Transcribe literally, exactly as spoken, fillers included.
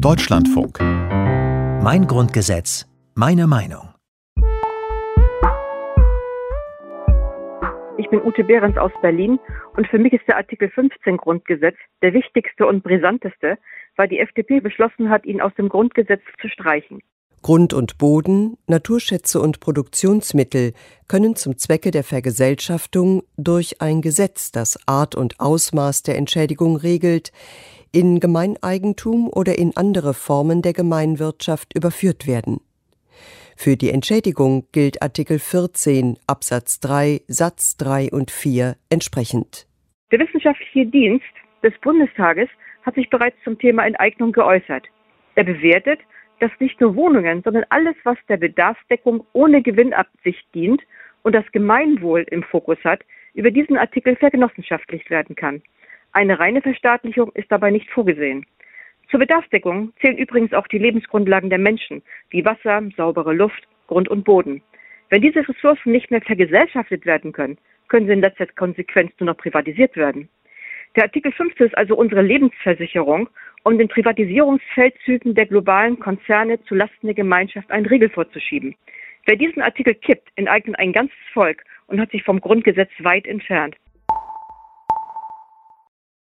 Deutschlandfunk. Mein Grundgesetz, meine Meinung. Ich bin Ute Behrens aus Berlin und für mich ist der Artikel fünfzehn Grundgesetz der wichtigste und brisanteste, weil die F D P beschlossen hat, ihn aus dem Grundgesetz zu streichen. Grund und Boden, Naturschätze und Produktionsmittel können zum Zwecke der Vergesellschaftung durch ein Gesetz, das Art und Ausmaß der Entschädigung regelt, in Gemeineigentum oder in andere Formen der Gemeinwirtschaft überführt werden. Für die Entschädigung gilt Artikel vierzehn Absatz drei Satz drei und vier entsprechend. Der Wissenschaftliche Dienst des Bundestages hat sich bereits zum Thema Enteignung geäußert. Er bewertet, dass nicht nur Wohnungen, sondern alles, was der Bedarfsdeckung ohne Gewinnabsicht dient und das Gemeinwohl im Fokus hat, über diesen Artikel vergenossenschaftlicht werden kann. Eine reine Verstaatlichung ist dabei nicht vorgesehen. Zur Bedarfsdeckung zählen übrigens auch die Lebensgrundlagen der Menschen, wie Wasser, saubere Luft, Grund und Boden. Wenn diese Ressourcen nicht mehr vergesellschaftet werden können, können sie in letzter Konsequenz nur noch privatisiert werden. Der Artikel fünfzehn ist also unsere Lebensversicherung, um den Privatisierungsfeldzügen der globalen Konzerne zulasten der Gemeinschaft einen Riegel vorzuschieben. Wer diesen Artikel kippt, enteignet ein ganzes Volk und hat sich vom Grundgesetz weit entfernt.